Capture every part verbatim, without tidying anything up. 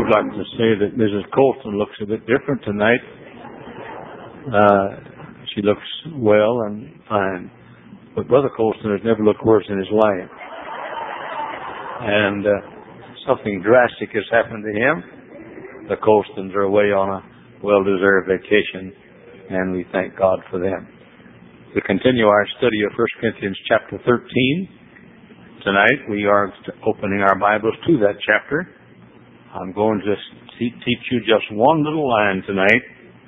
would like to say that Missus Colston looks a bit different tonight. Uh, she looks well and fine. But Brother Colston has never looked worse in his life. And uh, something drastic has happened to him. The Colstons are away on a well-deserved vacation, and we thank God for them. We continue our study of First Corinthians chapter thirteen. Tonight we are opening our Bibles to that chapter. I'm going to teach you just one little line tonight.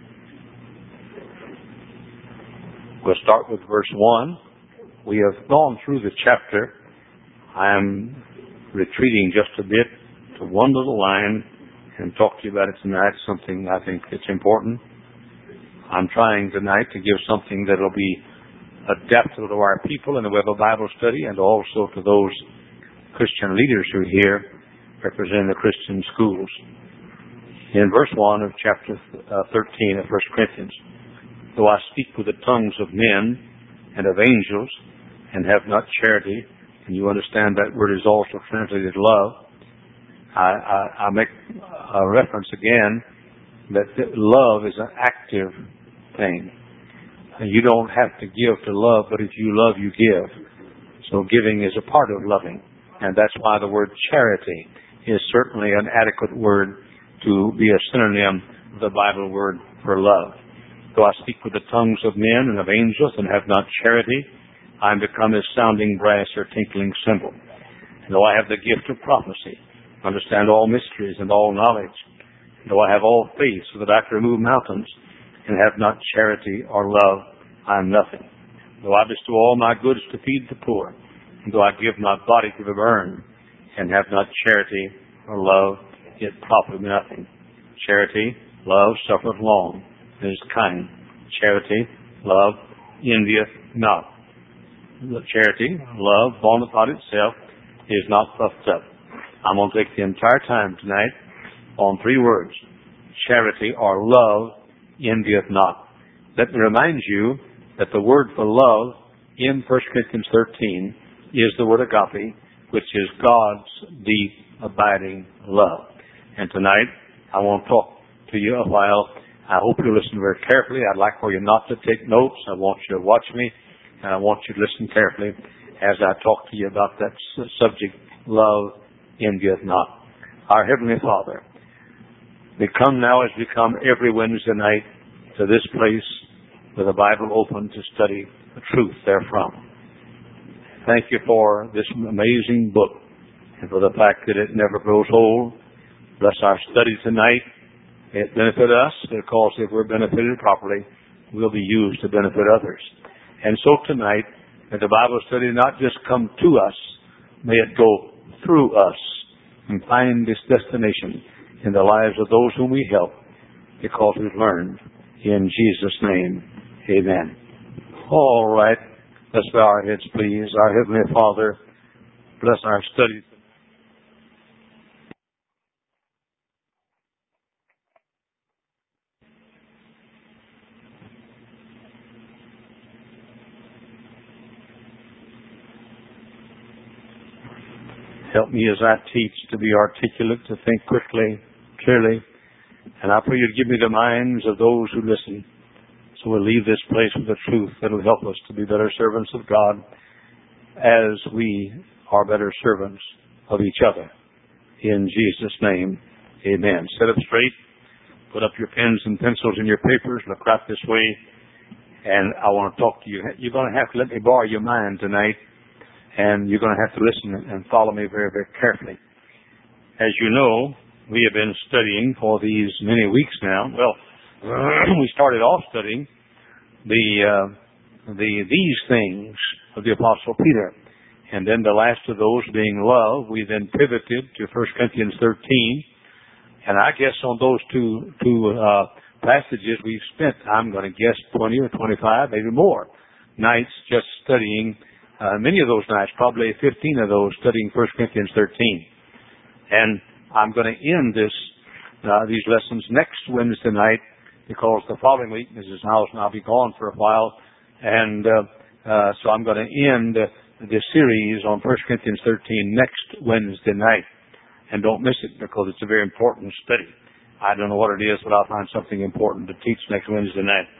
We'll start with verse one. We have gone through the chapter. I am retreating just a bit to one little line and talk to you about it tonight, something I think that's important. I'm trying tonight to give something that will be adaptable to our people in the Web of Bible Study and also to those Christian leaders who are here representing the Christian schools. In verse one of chapter thirteen of First Corinthians, though I speak with the tongues of men and of angels and have not charity, and you understand that word is also translated love, I, I, I make a reference again that love is an active thing. You don't have to give to love, but if you love, you give. So giving is a part of loving. And that's why the word charity is certainly an adequate word to be a synonym of the Bible word for love. Though I speak with the tongues of men and of angels and have not charity, I am become as sounding brass or tinkling cymbal. And though I have the gift of prophecy, understand all mysteries and all knowledge, and though I have all faith so that I can remove mountains, and have not charity or love, I am nothing. Though I bestow all my goods to feed the poor, and though I give my body to be burned, and have not charity or love, it profiteth me nothing. Charity, love, suffereth long, and is kind. Charity, love, envieth not. Charity, love, born upon itself, is not puffed up. I'm going to take the entire time tonight on three words. Charity or love envieth not. Let me remind you that the word for love in First Corinthians thirteen is the word agape, which is God's deep, abiding love. And tonight, I want to talk to you a while. I hope you listen very carefully. I'd like for you not to take notes. I want you to watch me, and I want you to listen carefully as I talk to you about that subject, love envieth not. Our Heavenly Father, we come now as we come every Wednesday night to this place with the Bible open to study the truth therefrom. Thank you for this amazing book and for the fact that it never grows old. Bless our study tonight. It benefit us because if we're benefited properly, we'll be used to benefit others. And so tonight, may the Bible study not just come to us, may it go through us and find this destination in the lives of those whom we help, because we've learned. In Jesus' name, amen. All right. Let's bow our heads, please. Our Heavenly Father, bless our study. Help me as I teach to be articulate, to think quickly, clearly. And I pray you to give me the minds of those who listen, so we'll leave this place with the truth that will help us to be better servants of God as we are better servants of each other. In Jesus' name, amen. Sit up straight. Put up your pens and pencils in your papers. Look right this way. And I want to talk to you. You're going to have to let me borrow your mind tonight, and you're going to have to listen and follow me very, very carefully. As you know, we have been studying for these many weeks now. Well, we started off studying the uh, the these things of the Apostle Peter, and then the last of those being love. We then pivoted to First Corinthians thirteen, and I guess on those two two uh, passages we've spent, I'm going to guess twenty or twenty-five, maybe more nights just studying. Uh, many of those nights, probably fifteen of those, studying First Corinthians thirteen, and I'm going to end this uh, these lessons next Wednesday night, because the following week Missus House and I'll be gone for a while, and uh, uh, so I'm going to end uh, this series on First Corinthians thirteen next Wednesday night. and don't miss it because it's a very important study. I don't know what it is, but I'll find something important to teach next Wednesday night.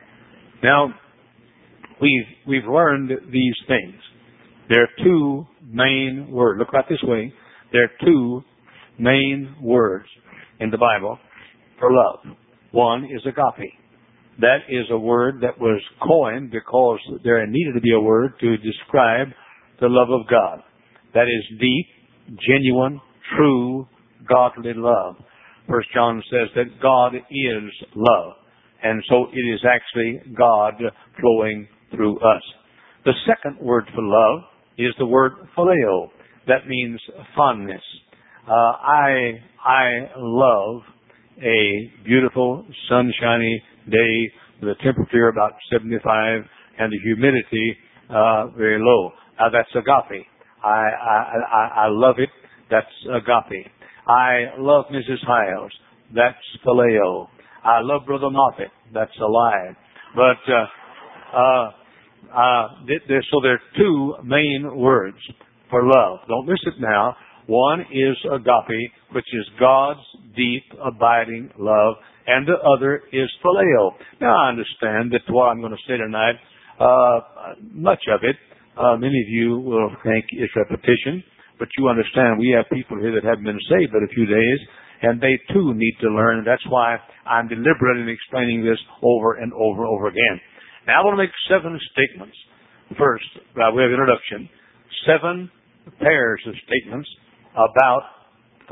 Now, we've, we've learned these things. There are two main words. Look right this way. There are two main words in the Bible for love. One is agape. That is a word that was coined because there needed to be a word to describe the love of God. That is deep, genuine, true, godly love. First John says that God is love. And so it is actually God flowing through us. The second word for love is the word phileo. That means fondness. Uh, I, I love a beautiful, sunshiny day with a temperature about seventy-five and the humidity uh, very low. Uh, that's agape. I, I, I, I love it. That's agape. I love Missus Hiles. That's phileo. I love Brother Moffat. That's alive. But uh, uh, uh, there, so there are two main words for love. Don't miss it now. One is agape, which is God's deep, abiding love, and the other is phileo. Now, I understand that what I'm going to say tonight, uh, much of it, uh, many of you will think is repetition, but you understand we have people here that haven't been saved but a few days, and they too need to learn. That's why I'm deliberate in explaining this over and over and over again. Now, I want to make seven statements. First, by way of introduction, seven pairs of statements about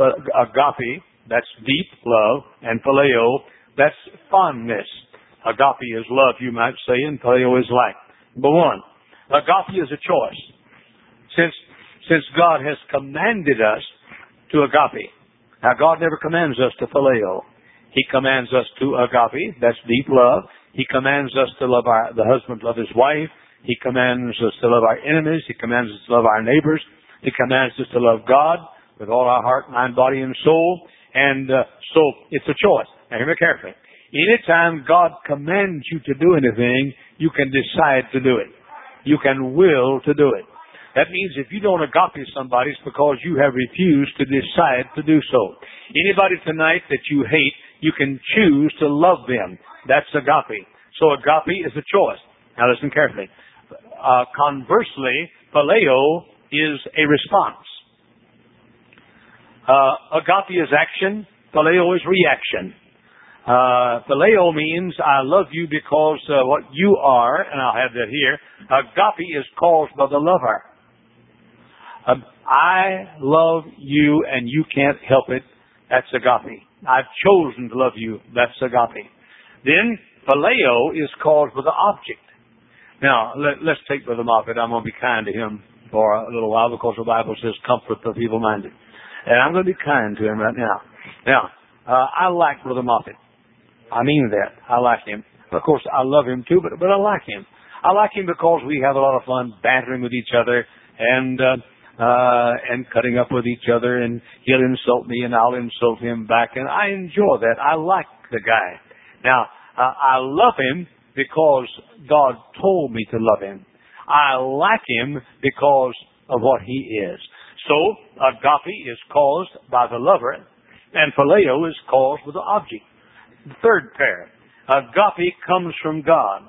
agape, that's deep love, and phileo, that's fondness. Agape is love, you might say, and phileo is like. Number one, agape is a choice. Since, since God has commanded us to agape. Now, God never commands us to phileo. He commands us to agape, that's deep love. He commands us to love our, the husband love his wife. He commands us to love our enemies. He commands us to love our neighbors. He commands us to love God with all our heart, mind, body, and soul. And uh, so it's a choice. Now, hear me carefully. Anytime God commands you to do anything, you can decide to do it. You can will to do it. That means if you don't agape somebody, it's because you have refused to decide to do so. Anybody tonight that you hate, you can choose to love them. That's agape. So agape is a choice. Now listen carefully. Uh, conversely, phileo is a response. Uh, agape is action. Phileo is reaction. Uh, phileo means I love you because uh, what you are, and I'll have that here. Agape is caused by the lover. Uh, I love you and you can't help it. That's agape. I've chosen to love you. That's agape. Then phileo is caused by the object. Now, let, let's take Brother Moffat. I'm going to be kind to him for a little while because the Bible says comfort the feeble-minded. And I'm going to be kind to him right now. Now, uh, I like Brother Moffat. I mean that. I like him. Of course, I love him too, but, but I like him. I like him because we have a lot of fun bantering with each other and, uh, uh, and cutting up with each other, and he'll insult me and I'll insult him back, and I enjoy that. I like the guy. Now, uh, I love him because God told me to love him. I like him because of what he is. So, agape is caused by the lover, and phileo is caused by the object. The third pair, agape comes from God.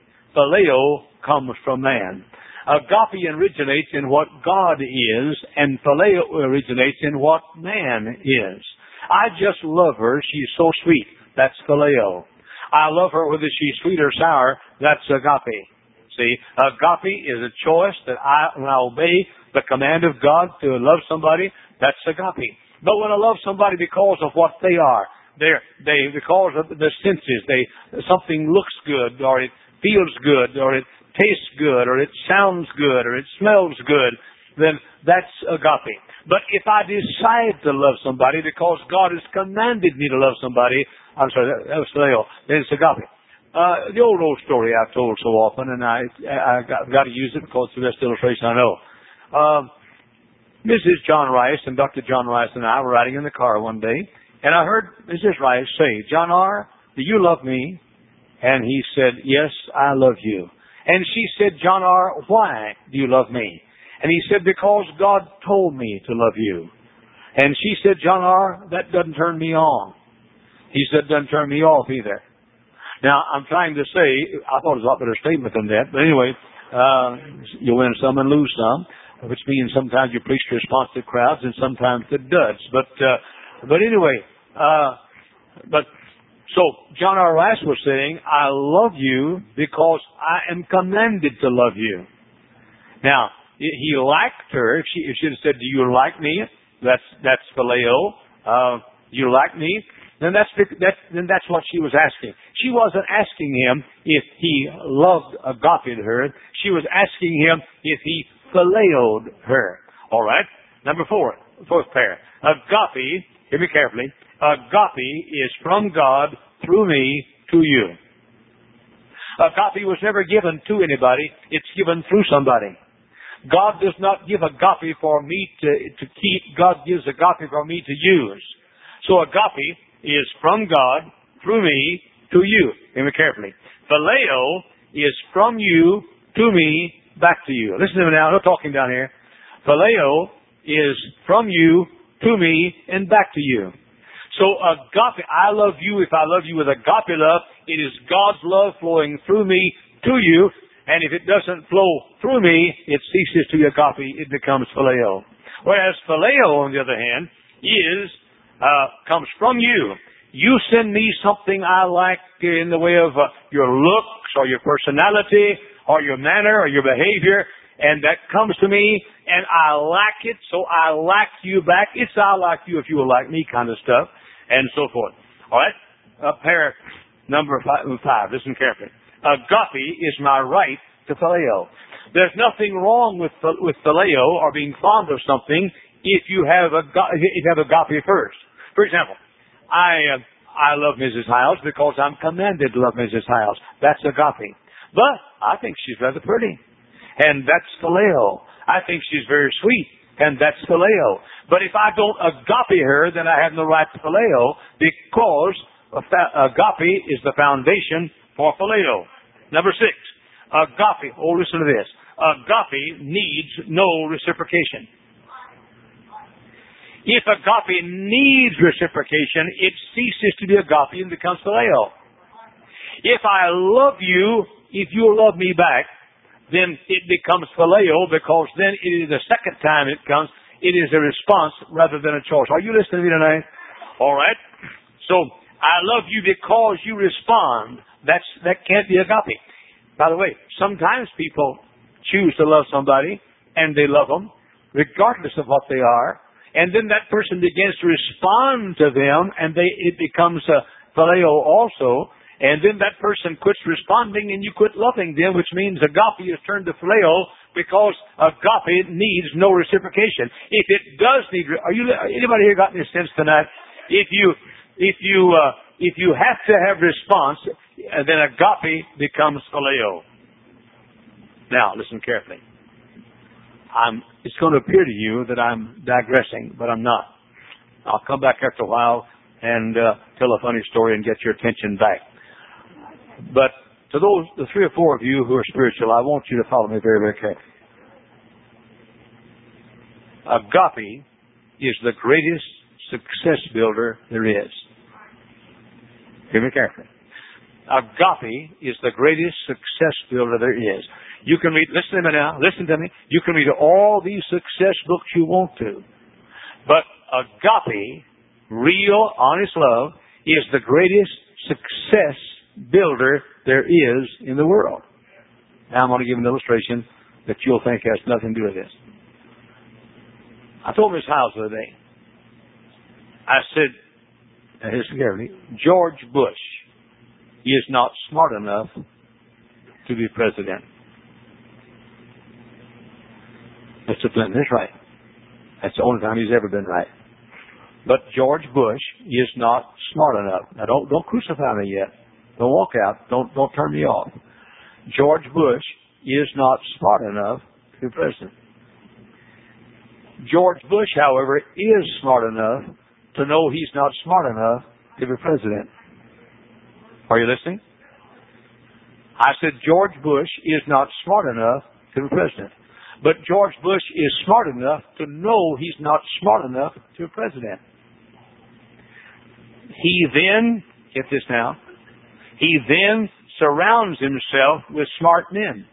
Phileo comes from man. Agape originates in what God is, and phileo originates in what man is. I just love her. She's so sweet. That's phileo. I love her whether she's sweet or sour. That's agape. See, agape is a choice that I, when I obey the command of God to love somebody, that's agape. But when I love somebody because of what they are, they're, they, because of the senses, they, something looks good, or it feels good, or it tastes good, or it sounds good, or it smells good, then that's agape. But if I decide to love somebody because God has commanded me to love somebody, I'm sorry, that, that was phileo, then it's agape. Uh, the old, old story I've told so often, and I, I got, got to use it because it's the best illustration I know. Uh, Missus John Rice and Doctor John Rice and I were riding in the car one day, and I heard Missus Rice say, "John R., do you love me?" And he said, "Yes, I love you." And she said, "John R., why do you love me?" And he said, "Because God told me to love you." And she said, John R., that doesn't turn me on. He said, doesn't turn me off either. Now, I'm trying to say, I thought it was a lot better statement than that. But anyway, uh, you win some and lose some, which means sometimes you preach to responsive crowds and sometimes it does. But, uh, but anyway, uh, but, so John R. Rice was saying, I love you because I am commanded to love you. Now, he liked her. If she, if she had said, do you like me? That's, that's phileo. Uh, you like me? Then that's, that, then that's what she was asking. She wasn't asking him if he loved agape her. She was asking him if he phileoed her. All right. Number four, fourth pair. Agape, hear me carefully. Agape is from God through me to you. Agape was never given to anybody. It's given through somebody. God does not give agape for me to, to keep. God gives agape for me to use. So agape is from God through me to you. Hear me carefully. Phileo is from you to me back to you. Listen to me now. No talking down here. Phileo is from you to me and back to you. So agape, I love you. If I love you with agape love, it is God's love flowing through me to you. And if it doesn't flow through me, it ceases to be agape. It becomes phileo. Whereas phileo, on the other hand, is uh, comes from you. You send me something I like in the way of uh, your looks or your personality or your manner or your behavior, and that comes to me, and I like it, so I like you back. It's I like you if you will like me kind of stuff, and so forth. All right? Uh, pair number five, five. Listen carefully. Agape is my right to phileo. There's nothing wrong with with phileo or being fond of something if you have a if you have agape first. For example, I uh, I love Missus Hiles because I'm commanded to love Missus Hiles. That's agape. But I think she's rather pretty, and that's phileo. I think she's very sweet, and that's phileo. But if I don't agape her, then I have no right to phileo because agape is the foundation for phileo. Number six, agape. Oh, listen to this. Agape needs no reciprocation. If agape needs reciprocation, it ceases to be agape and becomes phileo. If I love you, if you love me back, then it becomes phileo because then it is the second time it comes, it is a response rather than a choice. Are you listening to me tonight? All right. So, I love you because you respond. That's, that can't be agape. By the way, sometimes people choose to love somebody and they love them regardless of what they are. And then that person begins to respond to them, and they it becomes a phileo also. And then that person quits responding, and you quit loving them, which means agape is turned to phileo because agape needs no reciprocation. If it does need, are you anybody here got any sense tonight? If you if you uh, if you have to have response, then agape becomes phileo. Now listen carefully. I'm, it's going to appear to you that I'm digressing, but I'm not. I'll come back after a while and uh, tell a funny story and get your attention back. But to those, the three or four of you who are spiritual, I want you to follow me very, very carefully. Agape is the greatest success builder there is. Hear me carefully. Agape is the greatest success builder there is. You can read, listen to me now, listen to me. You can read all these success books you want to. But agape, real, honest love, is the greatest success builder there is in the world. Now I'm going to give an illustration that you'll think has nothing to do with this. I told Miss Hiles the other day, I said, now here's carefully, George Bush is not smart enough to be president. Mister Clinton is right. That's the only time he's ever been right. But George Bush is not smart enough. Now don't don't crucify me yet. Don't walk out. Don't don't turn me off. George Bush is not smart enough to be president. George Bush, however, is smart enough to know he's not smart enough to be president. Are you listening? I said George Bush is not smart enough to be president. But George Bush is smart enough to know he's not smart enough to be president. He then, get this now, he then surrounds himself with smart men.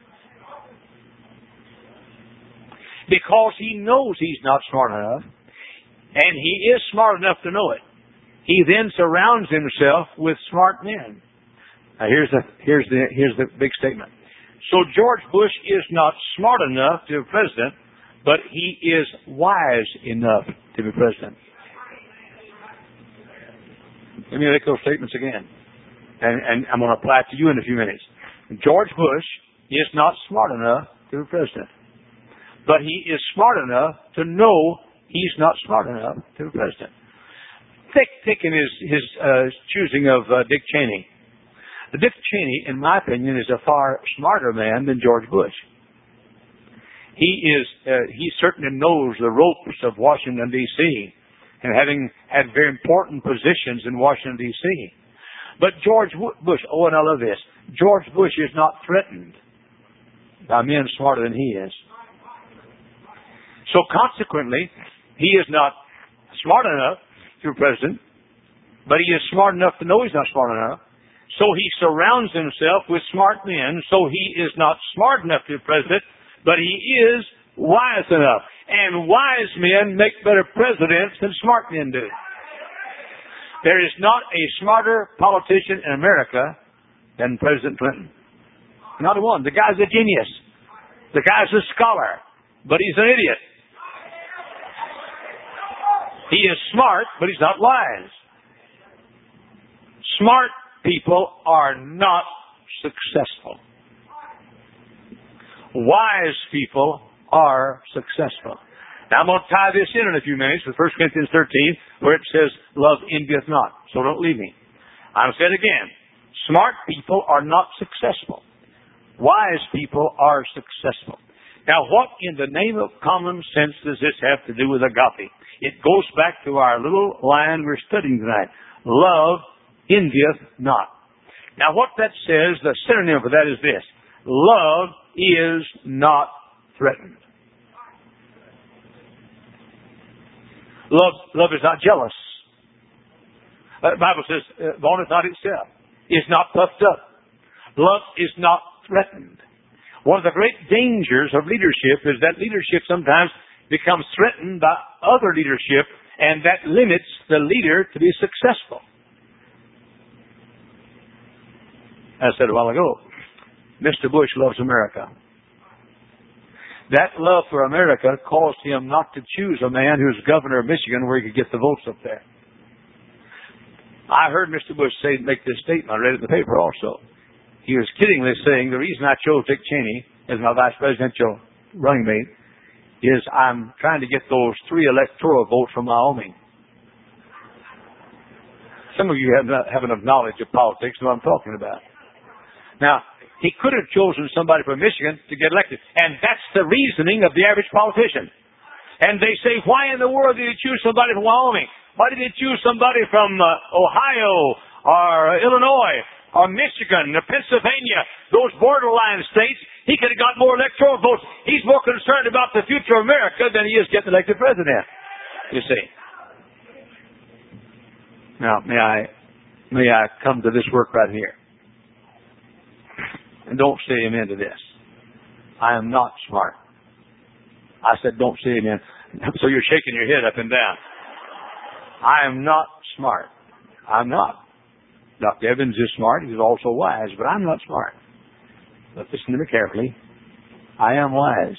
Because he knows he's not smart enough, and he is smart enough to know it. He then surrounds himself with smart men. Now here's the, here's the, here's the big statement. So George Bush is not smart enough to be president, but he is wise enough to be president. Let me make those statements again. And, and I'm going to apply it to you in a few minutes. George Bush is not smart enough to be president, but he is smart enough to know he's not smart enough to be president. Take, taking his, his uh, choosing of uh, Dick Cheney. Dick Cheney, in my opinion, is a far smarter man than George Bush. He is, uh, he certainly knows the ropes of Washington, D C, and having had very important positions in Washington, D C. But George Bush, oh, and I love this, George Bush is not threatened by men smarter than he is. So consequently, he is not smart enough to be president, but he is smart enough to know he's not smart enough. So he surrounds himself with smart men, so he is not smart enough to be president, but he is wise enough. And wise men make better presidents than smart men do. There is not a smarter politician in America than President Clinton. Not one. The guy's a genius. The guy's a scholar, but he's an idiot. He is smart, but he's not wise. Smart people are not successful. Wise people are successful. Now I'm going to tie this in in a few minutes with First Corinthians thirteen, where it says, love envieth not. So don't leave me. I'll say it again. Smart people are not successful. Wise people are successful. Now what in the name of common sense does this have to do with agape? It goes back to our little line we're studying tonight. Love envieth not. Now what that says, the synonym for that is this. Love is not threatened. Love, love is not jealous. Uh, the Bible says, uh, vaunteth not itself, is not puffed up. Love is not threatened. One of the great dangers of leadership is that leadership sometimes becomes threatened by other leadership, and that limits the leader to be successful. I said a while ago, Mister Bush loves America. That love for America caused him not to choose a man who's governor of Michigan where he could get the votes up there. I heard Mister Bush say, make this statement. I read it in the paper also. He was kiddingly saying, the reason I chose Dick Cheney as my vice presidential running mate is I'm trying to get those three electoral votes from Wyoming. Some of you have, not, have enough knowledge of politics to know what I'm talking about. Now, he could have chosen somebody from Michigan to get elected. And that's the reasoning of the average politician. And they say, why in the world did he choose somebody from Wyoming? Why did he choose somebody from uh, Ohio or Illinois or Michigan or Pennsylvania, those borderline states? He could have got more electoral votes. He's more concerned about the future of America than he is getting elected president, you see. Now, may I, may I come to this work right here? And don't say amen to this. I am not smart. I said don't say amen. So you're shaking your head up and down. I am not smart. I'm not. Doctor Evans is smart. He's also wise, but I'm not smart. But listen to me carefully. I am wise.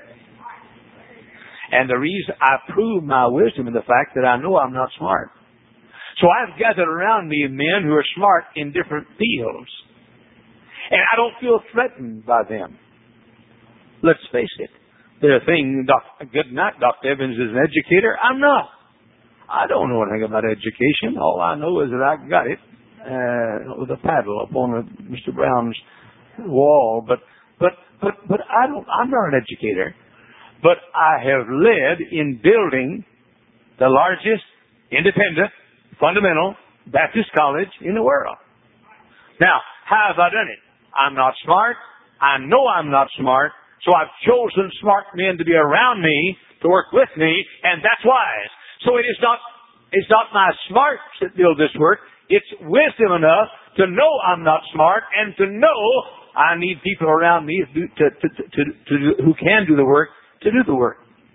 And the reason I prove my wisdom in the fact that I know I'm not smart. So I've gathered around me men who are smart in different fields. And I don't feel threatened by them. Let's face it. The thing, Doc, good night, Doctor Evans is an educator. I'm not. I don't know anything about education. All I know is that I got it uh, with a paddle up on a, Mister Brown's wall. But, but, but, but I don't. I'm not an educator. But I have led in building the largest independent fundamental Baptist college in the world. Now, how have I done it? I'm not smart. I know I'm not smart. So I've chosen smart men to be around me, to work with me, and that's wise. So it is not, it's not my smarts that build this work. It's wisdom enough to know I'm not smart and to know I need people around me to, to, to, to, to, to who can do the work to do the work.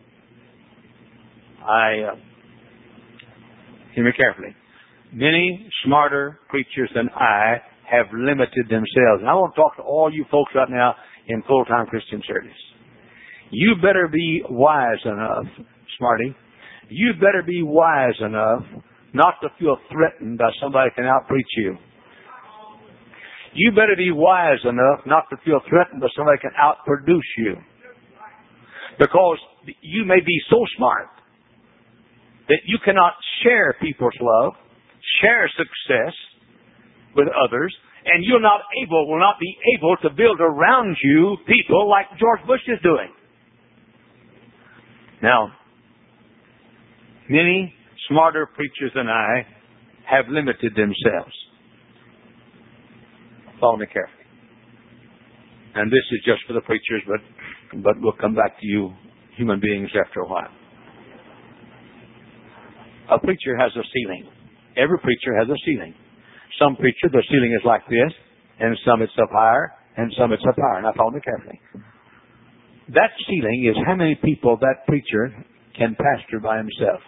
I, uh, hear me carefully. Many smarter preachers than I have limited themselves. And I want to talk to all you folks right now in full-time Christian service. You better be wise enough, Smarty. You better be wise enough not to feel threatened by somebody who can out-preach you. You better be wise enough not to feel threatened by somebody who can out-produce you. Because you may be so smart that you cannot share people's love, share success with others, and you're not able, will not be able to build around you people like George Bush is doing. Now, many smarter preachers than I have limited themselves. Follow me carefully. And this is just for the preachers, but, but we'll come back to you human beings after a while. A preacher has a ceiling. Every preacher has a ceiling. Some preacher, their ceiling is like this, and some it's up higher, and some it's up higher. Now follow me carefully. That ceiling is how many people that preacher can pastor by himself.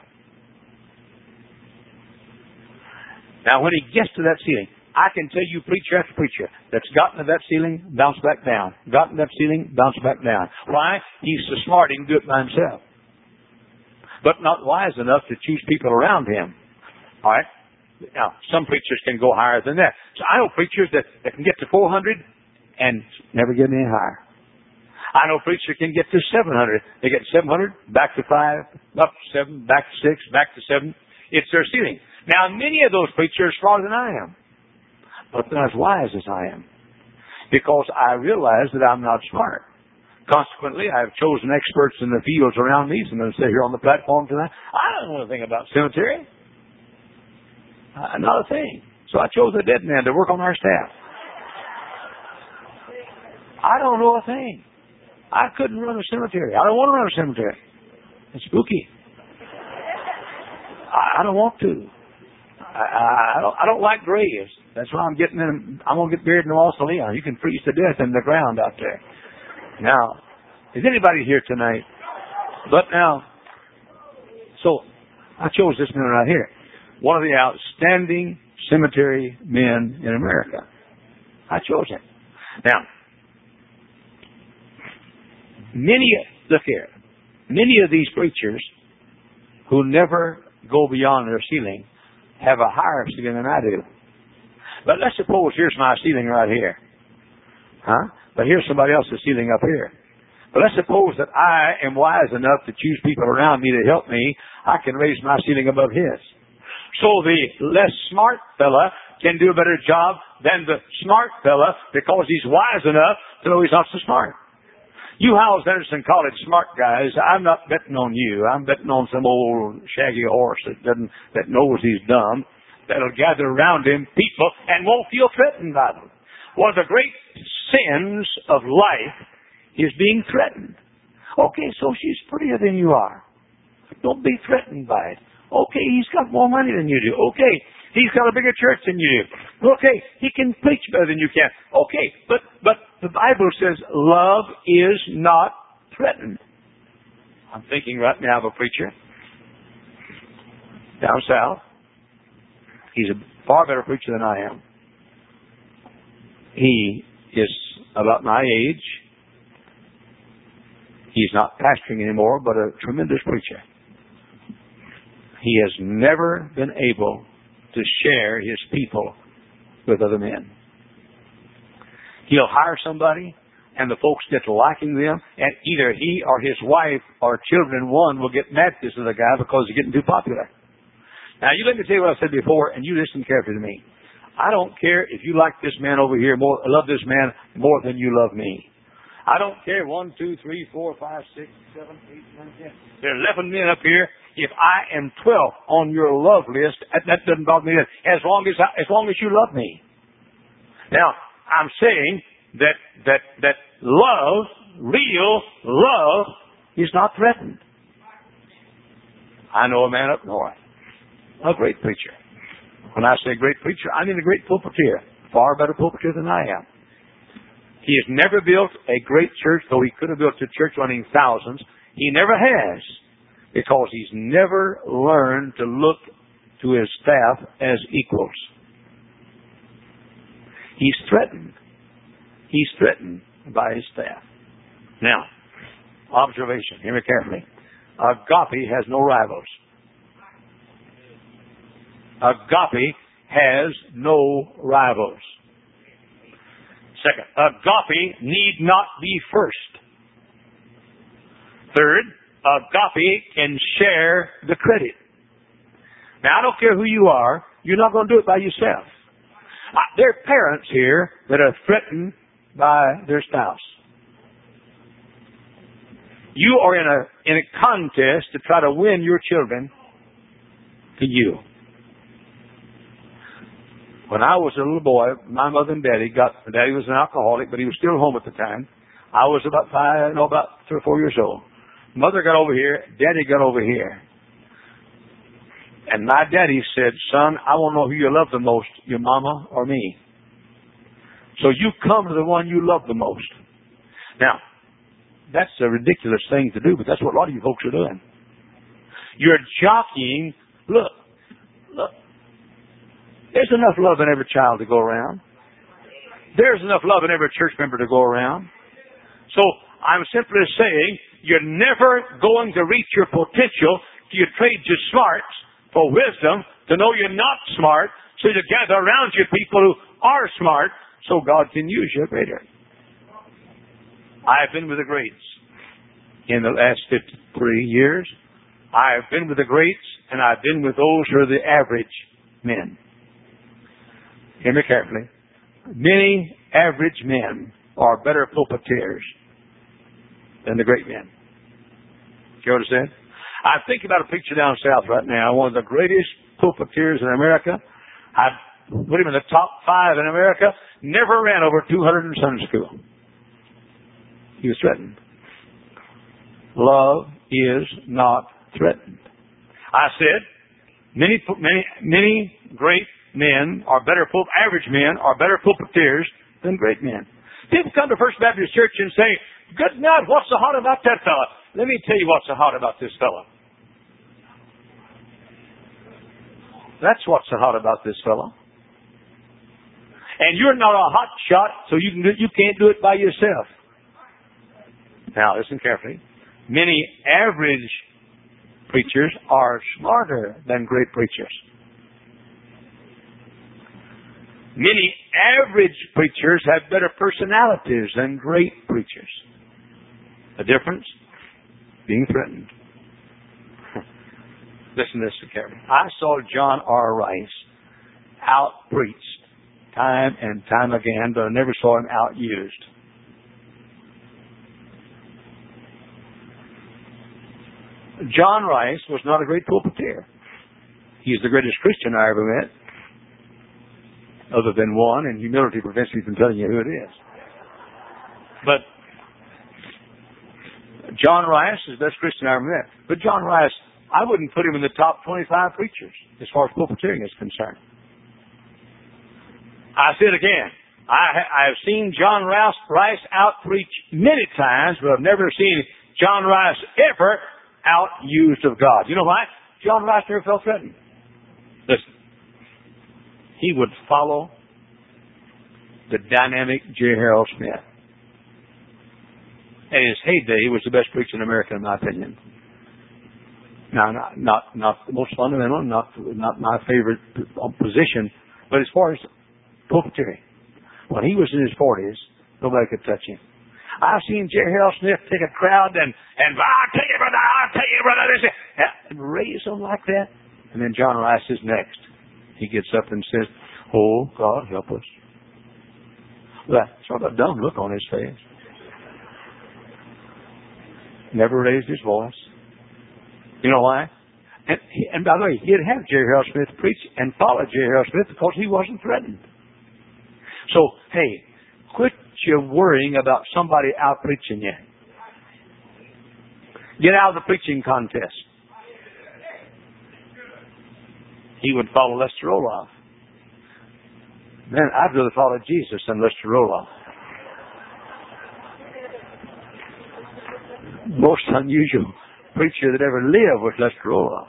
Now when he gets to that ceiling, I can tell you preacher after preacher that's gotten to that ceiling, bounce back down. Gotten to that ceiling, bounce back down. Why? He's so smart he can do it by himself. But not wise enough to choose people around him. All right? Now, some preachers can go higher than that. So I know preachers that, that can get to four hundred and never get any higher. I know preachers can get to seven hundred. They get seven hundred, back to five, up to seven, back to six, back to seven. It's their ceiling. Now, many of those preachers are smarter than I am. But they're not as wise as I am. Because I realize that I'm not smart. Consequently, I have chosen experts in the fields around me. Some of them sit here on the platform tonight. I don't know anything about cemetery. Uh, not a thing. So I chose a dead man to work on our staff. I don't know a thing. I couldn't run a cemetery. I don't want to run a cemetery. It's spooky. I, I don't want to. I, I, I don't. I don't like graves. That's why I'm getting in. I'm gonna get buried in the mausoleum. You can freeze to death in the ground out there. Now, is anybody here tonight? But now, so I chose this man right here. One of the outstanding cemetery men in America. I chose him. Now, many, look here, many of these preachers who never go beyond their ceiling have a higher ceiling than I do. But let's suppose here's my ceiling right here. Huh? But here's somebody else's ceiling up here. But let's suppose that I am wise enough to choose people around me to help me. I can raise my ceiling above his. So the less smart fella can do a better job than the smart fella because he's wise enough to know he's not so smart. You Howells Anderson College smart guys, I'm not betting on you. I'm betting on some old shaggy horse that doesn't, that knows he's dumb, that'll gather around him people and won't feel threatened by them. One of the great sins of life is being threatened. Okay, so she's prettier than you are. Don't be threatened by it. Okay, he's got more money than you do. Okay, he's got a bigger church than you do. Okay, he can preach better than you can. Okay, but but the Bible says love is not threatened. I'm thinking right now of a preacher down south. He's a far better preacher than I am. He is about my age. He's not pastoring anymore, but a tremendous preacher. He has never been able to share his people with other men. He'll hire somebody, and the folks get to liking them, and either he or his wife or children, one, will get mad at this other guy because he's getting too popular. Now, you let me tell you what I said before, and you listen carefully to me. I don't care if you like this man over here more, love this man more than you love me. I don't care, one, two, three, four, five, six, seven, eight, nine, ten. There are eleven men up here. If I am twelfth on your love list, that doesn't bother me. As long as I, as long as you love me. Now, I'm saying that that that love real love is not threatened. I know a man up north, a great preacher. When I say great preacher, I mean a great pulpiteer, far better pulpiteer than I am. He has never built a great church, though he could have built a church running thousands. He never has, because he's never learned to look to his staff as equals. He's threatened. He's threatened by his staff. Now, observation. Hear me carefully. Agape has no rivals. Agape has no rivals. Second, agape need not be first. Third, agape can share the credit. Now, I don't care who you are, you're not going to do it by yourself. Uh, there are parents here that are threatened by their spouse. You are in a in a contest to try to win your children to you. When I was a little boy, my mother and daddy got, daddy was an alcoholic, but he was still home at the time. I was about five, no, about three or four years old. Mother got over here, daddy got over here. And my daddy said, son, I want to know who you love the most, your mama or me. So you come to the one you love the most. Now, that's a ridiculous thing to do, but that's what a lot of you folks are doing. You're jockeying. Look, look. There's enough love in every child to go around. There's enough love in every church member to go around. So I'm simply saying you're never going to reach your potential till you trade your smarts for wisdom, to know you're not smart, so you gather around you people who are smart, so God can use you greater. I have been with the greats in the last fifty-three years. I have been with the greats, and I've been with those who are the average men. Hear me carefully. Many average men are better pulpiteers than the great men. You understand? I think about a preacher down south right now, one of the greatest pulpiteers in America. I put him in the top five in America. Never ran over two hundred in Sunday school. He was threatened. Love is not threatened. I said, many, many, many great men are better, average men are better pulpiteers than great men. People come to First Baptist Church and say, good God, what's so hot about that fella? Let me tell you what's so hot about this fella. That's what's so hot about this fella. And you're not a hot shot, so you can do, you can't do it by yourself. Now, listen carefully. Many average preachers are smarter than great preachers. Many average preachers have better personalities than great preachers. The difference? Being threatened. Listen to this carefully. I saw John R. Rice out-preached time and time again, but I never saw him out-used. John Rice was not a great pulpiteer. He's the greatest Christian I ever met, other than one, and humility prevents me from telling you who it is. But John Rice is the best Christian I ever met. But John Rice, I wouldn't put him in the top twenty-five preachers as far as pulpiteering is concerned. I say it again. I, I have seen John Rice, Rice out-preach many times, but I've never seen John Rice ever out-used of God. You know why? John Rice never felt threatened. Listen. He would follow the dynamic J. Harold Smith. In his heyday, he was the best preacher in America, in my opinion. Now, not not, not the most fundamental, not not my favorite position, but as far as pulpiteering, when he was in his forties, nobody could touch him. I've seen J. Harold Smith take a crowd and and I'll tell you, brother, I'll tell you, brother, this and raise them like that. And then John Rice is next. He gets up and says, oh, God, help us. That sort of dumb look on his face. Never raised his voice. You know why? And, he, and by the way, he'd have J. Harold Smith preach and follow J. Harold Smith because he wasn't threatened. So, hey, quit your worrying about somebody out preaching you. Get out of the preaching contest. He would follow Lester Roloff. Man, I'd rather follow Jesus than Lester Roloff. Most unusual preacher that ever lived was Lester Roloff.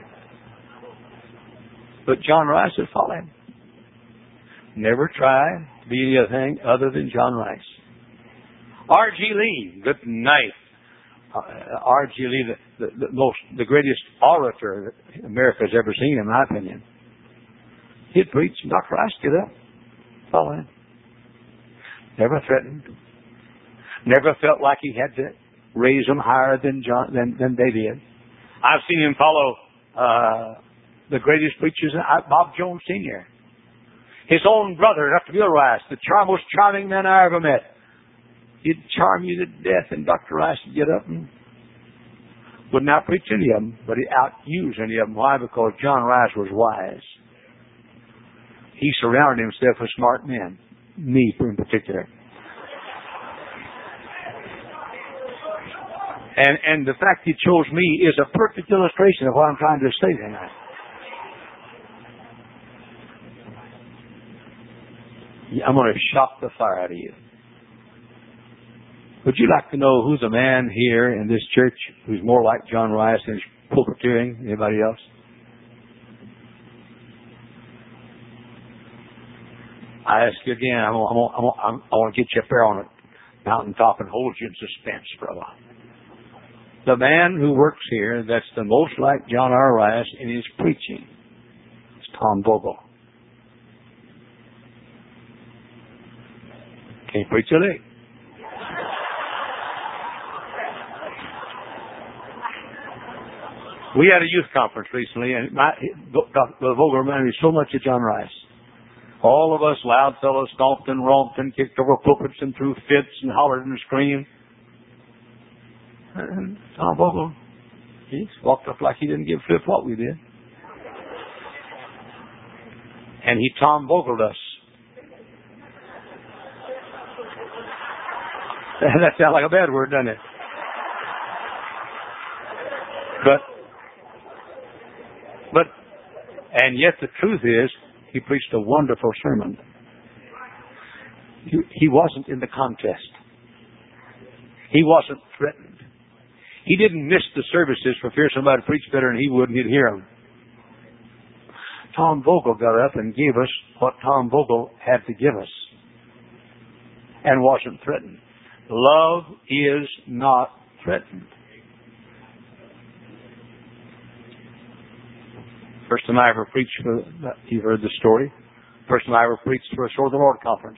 But John Rice would follow him. Never tried to be anything other than John Rice. R G Lee, good night. Uh, R G Lee, the, the, the most, the greatest orator that America's ever seen, in my opinion. He'd preach, and Doctor Rice get up, follow him. Never threatened. Never felt like he had to raise them higher than John than, than they did. I've seen him follow uh, the greatest preachers, uh, Bob Jones Senior His own brother, Doctor Bill Rice, the char- most charming man I ever met. He'd charm you to death, and Doctor Rice would get up and wouldn't out-preach any of them, but he'd out-use any of them. Why? Because John Rice was wise. He surrounded himself with smart men, me in particular. And and the fact he chose me is a perfect illustration of what I'm trying to say tonight. I'm going to shock the fire out of you. Would you like to know who's a man here in this church who's more like John Rice and is pulpiteering than anybody else? I ask you again, I'm, I'm, I'm, I'm, I want to get you up there on a mountaintop and hold you in suspense, brother. The man who works here that's the most like John R. Rice in his preaching is Tom Vogel. Can't preach a lick. We had a youth conference recently, and my, Doctor Vogel reminded me so much of John Rice. All of us loud fellows stomped and romped and kicked over pulpits and threw fits and hollered and screamed. And Tom Vogel, he walked up like he didn't give a flip what we did. And he Tom Vogeled us. That sounds like a bad word, doesn't it? But, but, and yet the truth is, he preached a wonderful sermon. He, he wasn't in the contest. He wasn't threatened. He didn't miss the services for fear somebody preached better than he would and he'd hear him. Tom Vogel got up and gave us what Tom Vogel had to give us and wasn't threatened. Love is not threatened. First time I ever preached for, you've heard the story. First time I ever preached for a Sword of the Lord conference.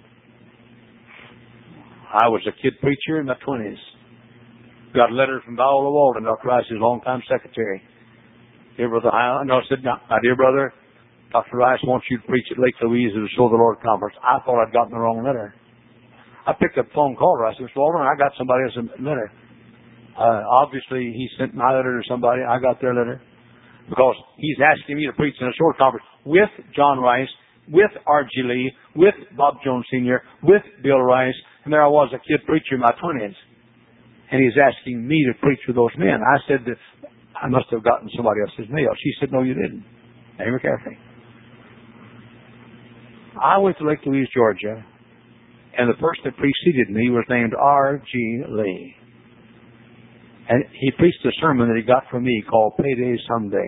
I was a kid preacher in my twenties. Got a letter from Viola Walden, Doctor Rice's longtime secretary. Dear Brother Highland, no, I said, no, my dear brother, Doctor Rice wants you to preach at Lake Louise at the Sword of the Lord conference. I thought I'd gotten the wrong letter. I picked up the phone call to her. I said, Mister Walden, I got somebody else's letter. Uh, obviously, he sent my letter to somebody. I got their letter. Because he's asking me to preach in a sword conference with John Rice, with R G Lee, with Bob Jones Senior, with Bill Rice, and there I was, a kid preacher in my twenties. And he's asking me to preach with those men. I said that I must have gotten somebody else's mail. She said, no, you didn't. Amy McCaffrey. I went to Lake Louise, Georgia, and the person that preceded me was named R G Lee. And he preached a sermon that he got from me called Payday Someday.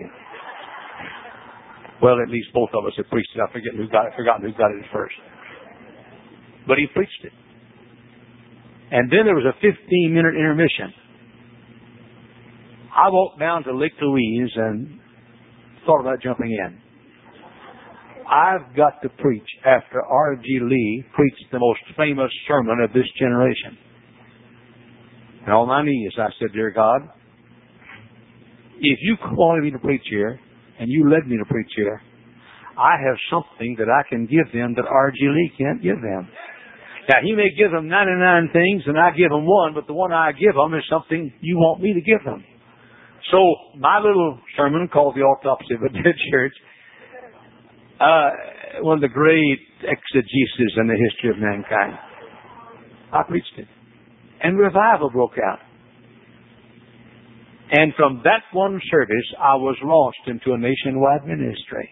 Well, at least both of us have preached it. I forget who got it, forgotten who got it first. But he preached it. And then there was a fifteen minute intermission. I walked down to Lake Louise and thought about jumping in. I've got to preach after R G Lee preached the most famous sermon of this generation. And on my knees, I said, dear God, if you wanted me to preach here, and you led me to preach here, I have something that I can give them that R G Lee can't give them. Now, he may give them ninety-nine things, and I give them one, but the one I give them is something you want me to give them. So, my little sermon called The Autopsy of a Dead Church, uh, one of the great exegesis in the history of mankind. I preached it. And revival broke out. And from that one service, I was launched into a nationwide ministry.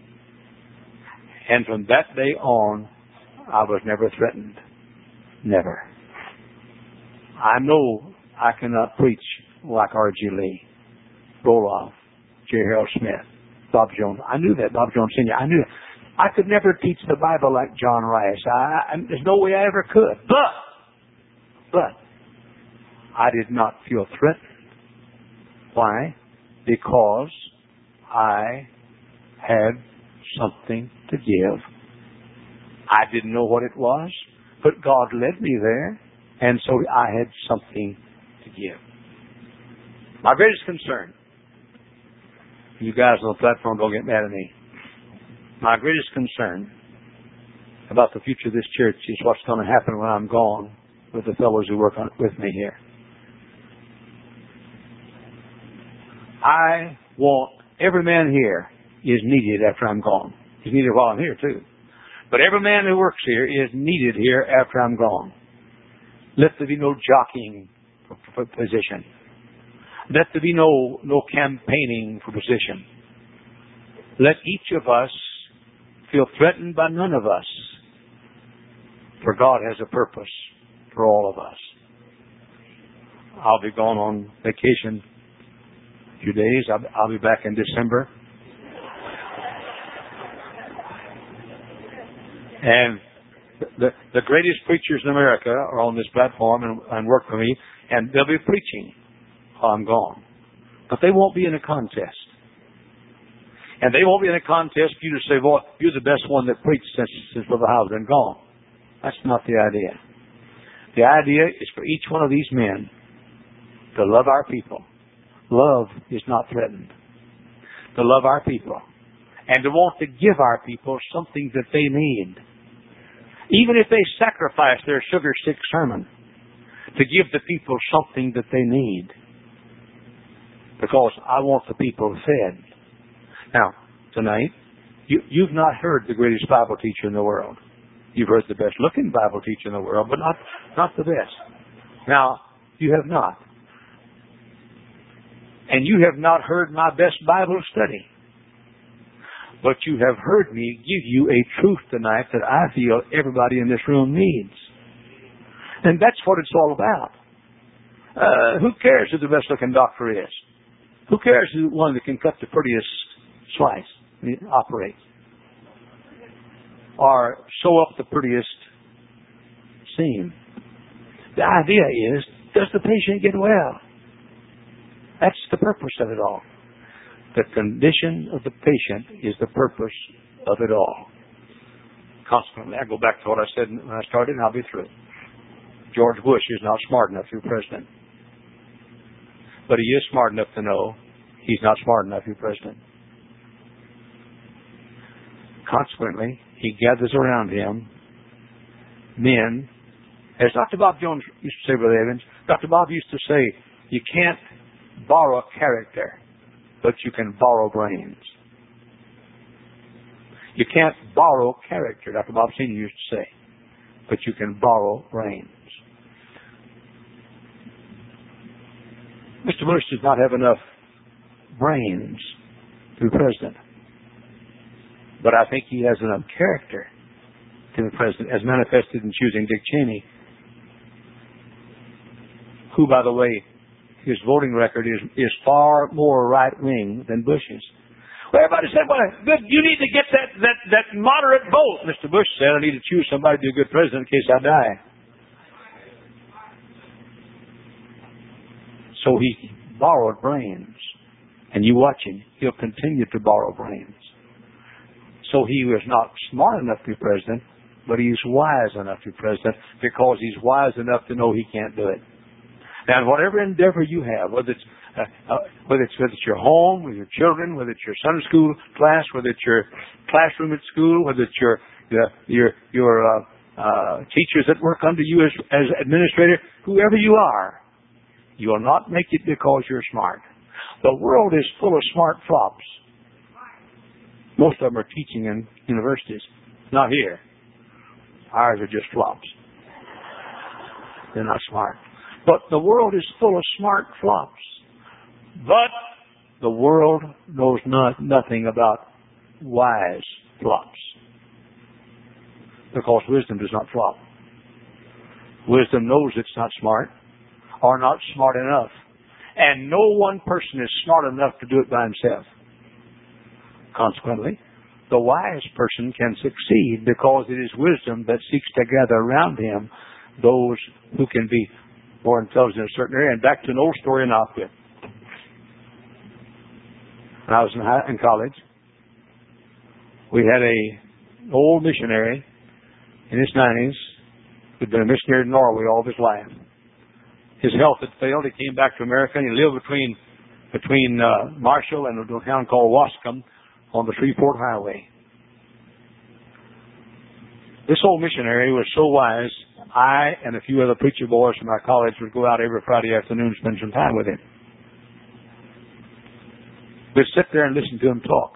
And from that day on, I was never threatened. Never. I know I cannot preach like R G Lee, Roloff, J. Harold Smith, Bob Jones. I knew that, Bob Jones Senior I knew that. I could never teach the Bible like John Rice. I, I, there's no way I ever could. But, but, I did not feel threatened. Why? Because I had something to give. I didn't know what it was, but God led me there, and so I had something to give. My greatest concern, you guys on the platform don't get mad at me, my greatest concern about the future of this church is what's going to happen when I'm gone with the fellows who work on it with me here. I want every man here is needed after I'm gone. He's needed while I'm here too. But every man who works here is needed here after I'm gone. Let there be no jockeying for, for position. Let there be no, no campaigning for position. Let each of us feel threatened by none of us. For God has a purpose for all of us. I'll be gone on vacation a few days. I'll, I'll be back in December. And the, the greatest preachers in America are on this platform and, and work for me, and they'll be preaching while I'm gone. But they won't be in a contest. And they won't be in a contest for you to say, boy, you're the best one that preached since, since Brother Howell's been gone. That's not the idea. The idea is for each one of these men to love our people. Love is not threatened. To love our people. And to want to give our people something that they need. Even if they sacrifice their sugar stick sermon, to give the people something that they need. Because I want the people fed. Now, tonight, you, you've not heard the greatest Bible teacher in the world. You've heard the best looking Bible teacher in the world, but not, not the best. Now, you have not. And you have not heard my best Bible study. But you have heard me give you a truth tonight that I feel everybody in this room needs. And that's what it's all about. Uh, who cares who the best looking doctor is? Who cares who the one that can cut the prettiest slice, operate? Or sew up the prettiest seam? The idea is, does the patient get well? That's the purpose of it all. The condition of the patient is the purpose of it all. Consequently, I go back to what I said when I started, and I'll be through. George Bush is not smart enough to be president. But he is smart enough to know he's not smart enough to be president. Consequently, he gathers around him men, as Doctor Bob Jones used to say, Brother Evans, Doctor Bob used to say, you can't borrow character, but you can borrow brains. You can't borrow character, Doctor Bob Senior used to say, but you can borrow brains. Mister Bush does not have enough brains to be president. But I think he has enough character to be president, as manifested in choosing Dick Cheney, who, by the way, his voting record is, is far more right-wing than Bush's. Well, everybody said, well, good, you need to get that, that, that moderate vote. Mister Bush said, I need to choose somebody to be a good president in case I die. So he borrowed brains. And you watch him, he'll continue to borrow brains. So he was not smart enough to be president, but he's wise enough to be president because he's wise enough to know he can't do it. And whatever endeavor you have, whether it's uh, uh, whether it's whether it's your home with your children, whether it's your Sunday school class, whether it's your classroom at school, whether it's your uh, your your uh, uh, teachers that work under you as as administrator, whoever you are, you will not make it because you're smart. The world is full of smart flops. Most of them are teaching in universities. Not here. Ours are just flops. They're not smart. But the world is full of smart flops. But the world knows not, nothing about wise flops. Because wisdom does not flop. Wisdom knows it's not smart or not smart enough. And no one person is smart enough to do it by himself. Consequently, the wise person can succeed because it is wisdom that seeks to gather around him those who can be more intelligent in a certain area. And back to an old story, and I'll quit. When I was in, high, in college, we had a old missionary in his nineties who'd been a missionary in Norway all of his life. His health had failed. He came back to America, and he lived between between uh, Marshall and a little town called Wascom on the Shreveport Highway. This old missionary was so wise, I and a few other preacher boys from our college would go out every Friday afternoon and spend some time with him. We'd sit there and listen to him talk.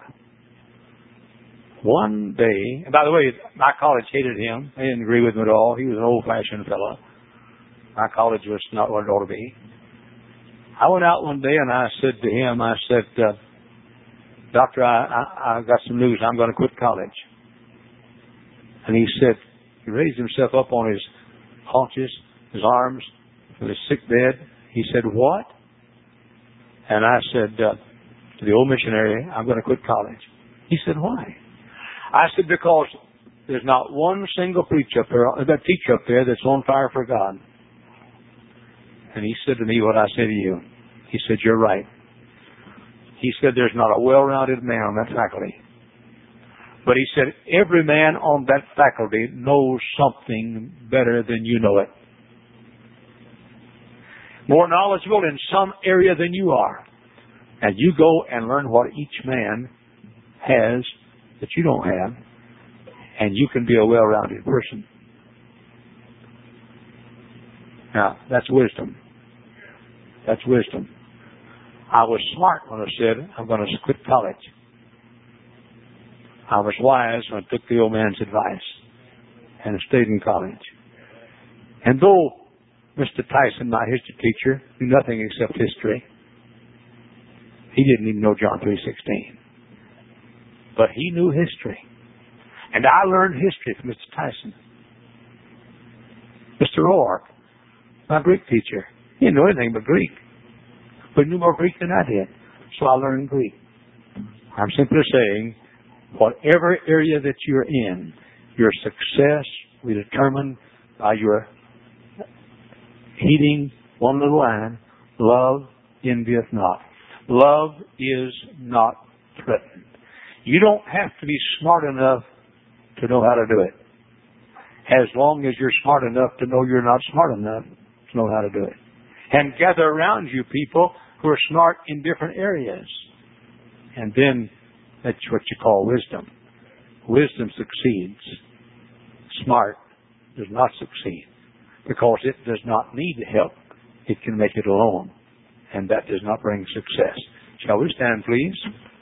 One day, and by the way, my college hated him. They didn't agree with him at all. He was an old-fashioned fellow. My college was not what it ought to be. I went out one day and I said to him, I said, uh, Doctor, I, I, I got some news. I'm going to quit college. And he said, he raised himself up on his haunches, his arms, from his sick bed. He said, what? And I said uh, to the old missionary, I'm going to quit college. He said, why? I said, because there's not one single preacher up there, that teacher up there that's on fire for God. And he said to me what I say to you. He said, you're right. He said, there's not a well-rounded man on that faculty. But he said, every man on that faculty knows something better than you know it. More knowledgeable in some area than you are. And you go and learn what each man has that you don't have, and you can be a well-rounded person. Now, that's wisdom. That's wisdom. I was smart when I said, I'm going to quit college. I was wise when I took the old man's advice and stayed in college. And though Mister Tyson, my history teacher, knew nothing except history, he didn't even know John three sixteen. But he knew history. And I learned history from Mister Tyson. Mister O'Rourke, my Greek teacher, he didn't know anything but Greek. But he knew more Greek than I did. So I learned Greek. I'm simply saying, whatever area that you're in, your success will be determined by your heeding one little line, love envieth not. Love is not threatened. You don't have to be smart enough to know how to do it. As long as you're smart enough to know you're not smart enough to know how to do it. And gather around you people who are smart in different areas. And then that's what you call wisdom. Wisdom succeeds. Smart does not succeed because it does not need help. It can make it alone. And that does not bring success. Shall we stand, please?